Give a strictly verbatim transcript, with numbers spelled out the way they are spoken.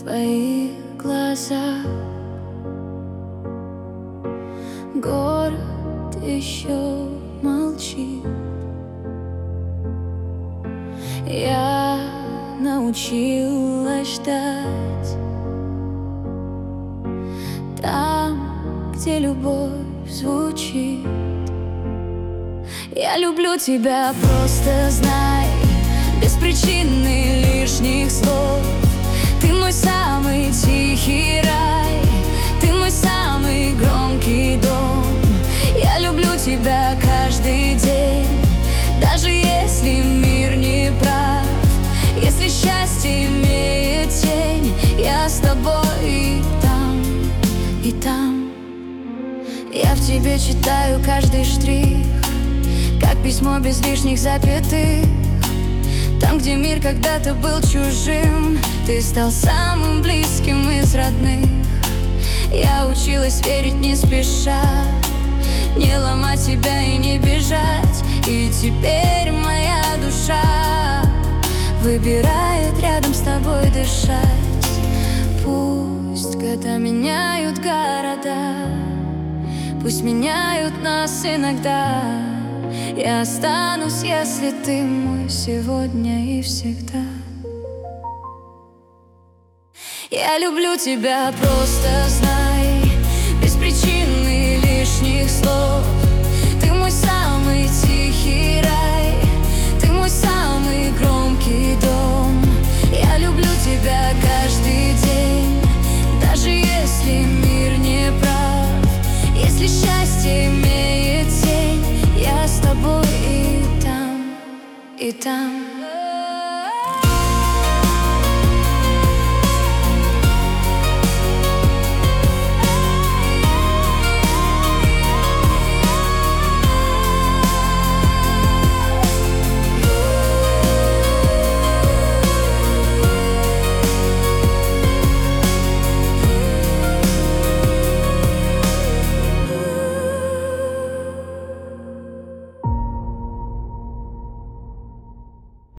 твоих глазах. Город еще молчит. Я научилась ждать там, где любовь звучит. Я люблю тебя, просто знай, без причины лишних слов. Ты мой самый тихий рай, ты мой самый громкий дом. Я люблю тебя каждый день, даже если мир не прав. Если счастье имеет тень, я с тобой и там, и там. Я в тебе читаю каждый штрих, как письмо без лишних запятых. Там, где мир когда-то был чужим, ты стал самым близким из родных. Я училась верить не спеша, не ломать себя и не бежать. И теперь моя душа выбирает рядом с тобой дышать. Пусть года меняют города, пусть меняют нас иногда. Я останусь, если ты мой сегодня и всегда. Я люблю тебя, просто знай, без причины лишних слов. Ты мой самый тихий рай, ты мой самый громкий дом. Я люблю тебя каждый день, даже если мир не прав. Если счастье имеет тень, я с тобой и там, и там.